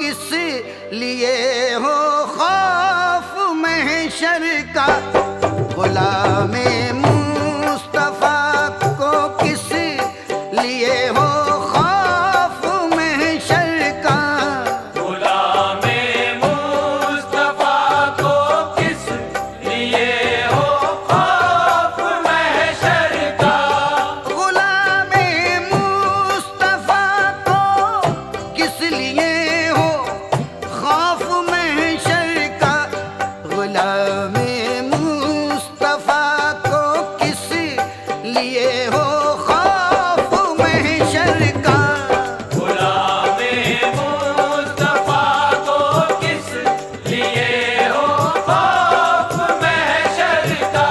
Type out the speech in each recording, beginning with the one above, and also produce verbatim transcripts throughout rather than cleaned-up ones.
किस लिए हो खौफ महशर का, गुलामे मुस्तफा को किस लिए हो खौफ महशर का, गुलामे मुस्तफा को किस लिए हो खौफ महशर का, गुलामे मुस्तफा को किस लिए हो खौफ महशर का, गुलामे मुस्तफा को किस लिए हो खौफ महशर का, गुलामे मुस्तफा को किस लिए हो खौफ महशर का।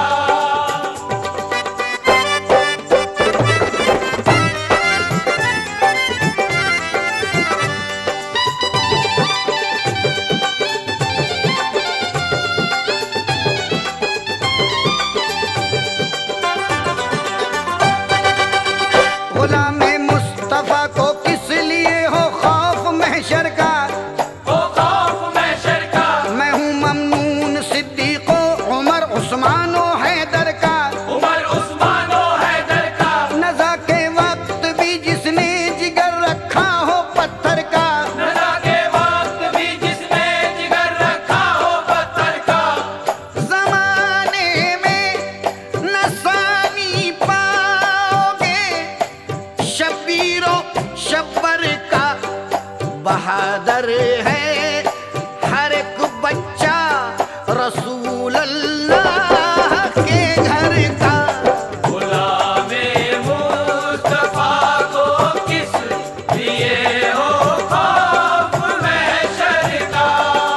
गुलामे मुस्तफा को किस लिए हो खौफ महशर का, ओ खौफ महशर का, मैं हूँ ममनून सिद्दीको उमर उस्मानो हैदर का, उमर उस्मानो हैदर का, नज़ा के वक्त भी जिसने जिगर रखा हो पत्थर का, नज़ा के वक्त भी जिसने जिगर रखा हो पत्थर का, ज़माने में नसानी पाओगे शबीरो शब्बर का, बहादुर है हर एक बच्चा रसूल अल्लाह के घर का, गुलामे मुस्तफा को किस लिए हो खौफ महशर का।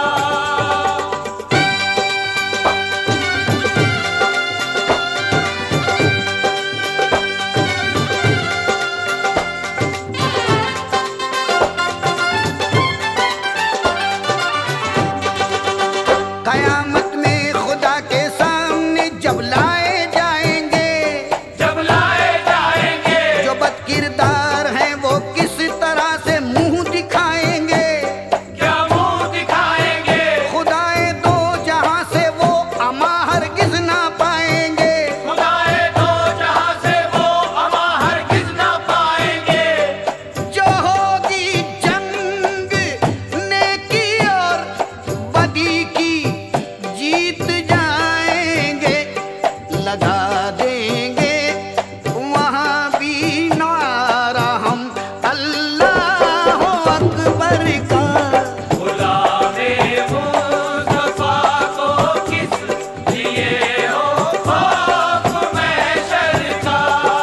कयामत में खुदा के सामने जब लाए जाएंगे, जब लाए जाएंगे जो बदकिरदार हैं वो किस तरह से मुंह दिखाएंगे, क्या मुंह दिखाएंगे, खुदाए दो जहां से वो अमा हरगिज ना पाएंगे, खुदाए दो जहां से वो अमा हरगिज ना पाएंगे, जो होगी जंग नेकी और बदी की जीत जाएंगे, लगा देंगे वहां भी नारा हम अल्लाह अकबर का, गुलामे मुस्तफा को किस लिए हो खौफ महशर का।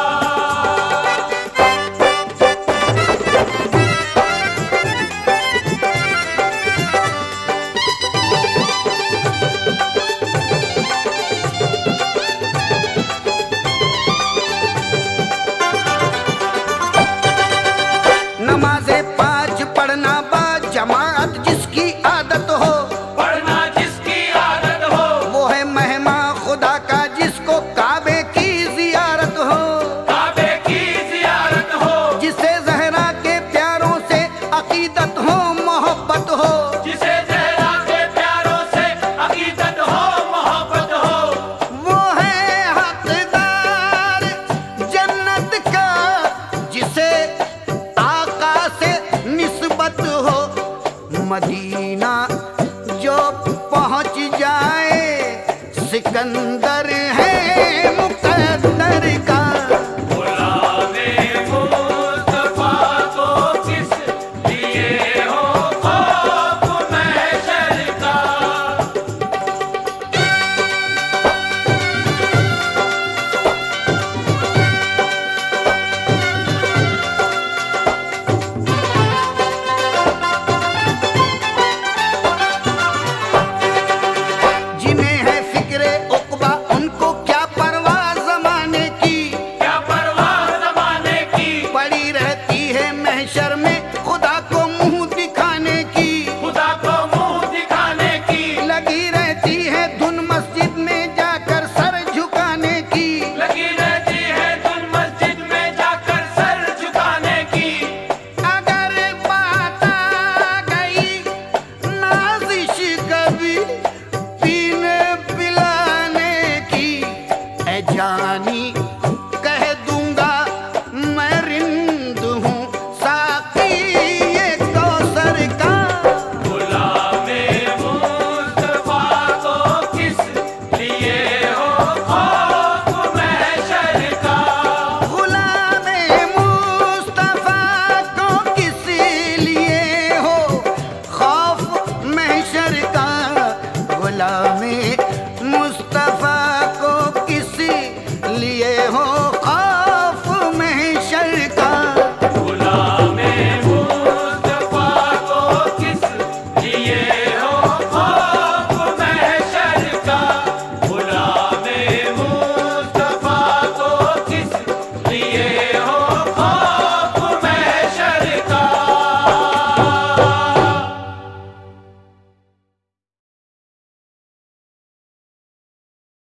नमाज़े पाँच पढ़ना बा जमात जिसकी आदत हो, पढ़ना जिसकी आदत हो, वो है मेहमा खुदा का जिसको काबे की जियारत हो, काबे की जियारत हो, जिसे जहरा के प्यारों से अकीदत हो मोहब्बत हो, जिसे ज़हरा के प्यारों से अकीदत हो मोहब्बत हो, वो है हकदार जन्नत का जिसे आका से निस्बत हो, मदीना जो पहुंच जाए सिकंदर है मुकद्दर का, गुलामे मुस्तफा को किस लिए हो खौफ महशर का। जिन्हें है फिक्रे उक़बा उनको क्या परवाह ज़माने जानी